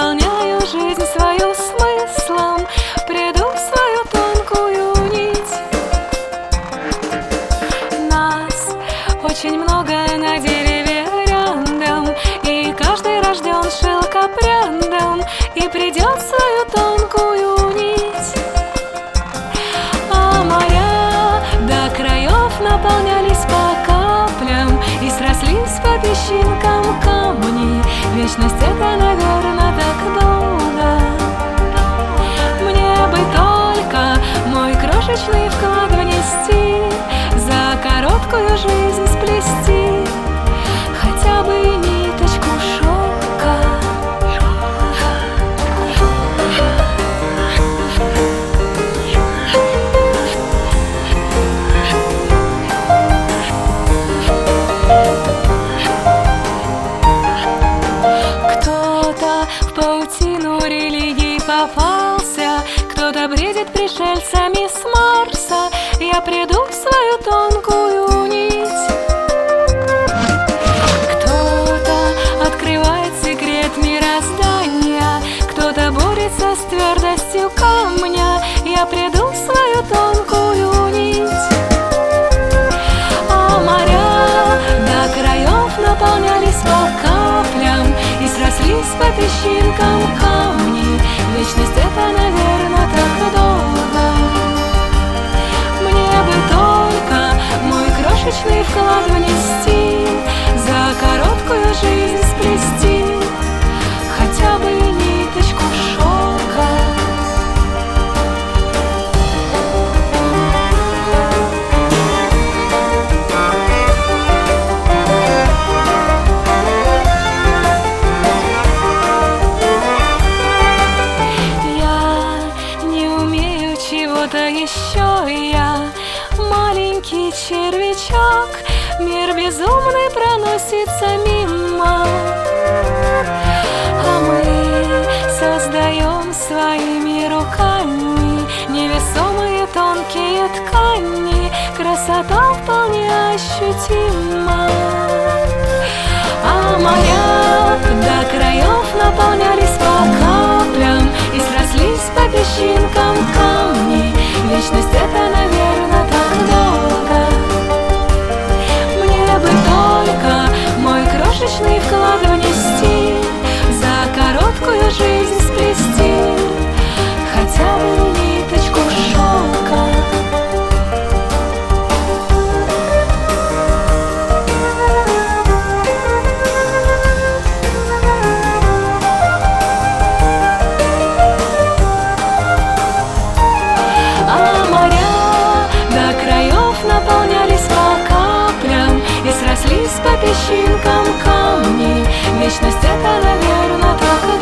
наполняю жизнь свою смыслом, приду в свою тонкую нить. Нас очень много на дереве рядом, и каждый рожден шелкопрядом и придет в свою тонкую нить. А моря до краев наполнялись по каплям и срослись по песчинкам камни. Вечность — это, наверное, так долго. Мне бы только мой крошечный вклад внести, за короткую жизнь сплести хотя бы ниточку шелка. Кто-то в паутину религий попался, кто-то бредит пришельцами с Марса. Я приду в свою тонкую нить. Кто-то открывает секрет мироздания, кто-то борется с твердостью камня. Я приду в свою тонкую нить. А моря до краев наполнялись по каплям и срослись по песчинкам камни. Вечность — это, наверное, так долго. Мне бы только мой крошечный вклад внести, за короткую жизнь сплести хотя бы ниточку шелка. Чего-то еще я маленький червячок, мир безумный проносится мимо, а мы создаем своими руками невесомые тонкие ткани. Красота вполне ощутима. А моря до краев наполнялись по каплям и срослись по песчинкам камни. Вечность — это, наверное, так долго. Мне бы только мой крошечный вклад внести, за короткую жизнь сплести хотя бы ниточку шелка. Наполнялись по каплям и срослись по песчинкам камни. Вечность — это, наверное, так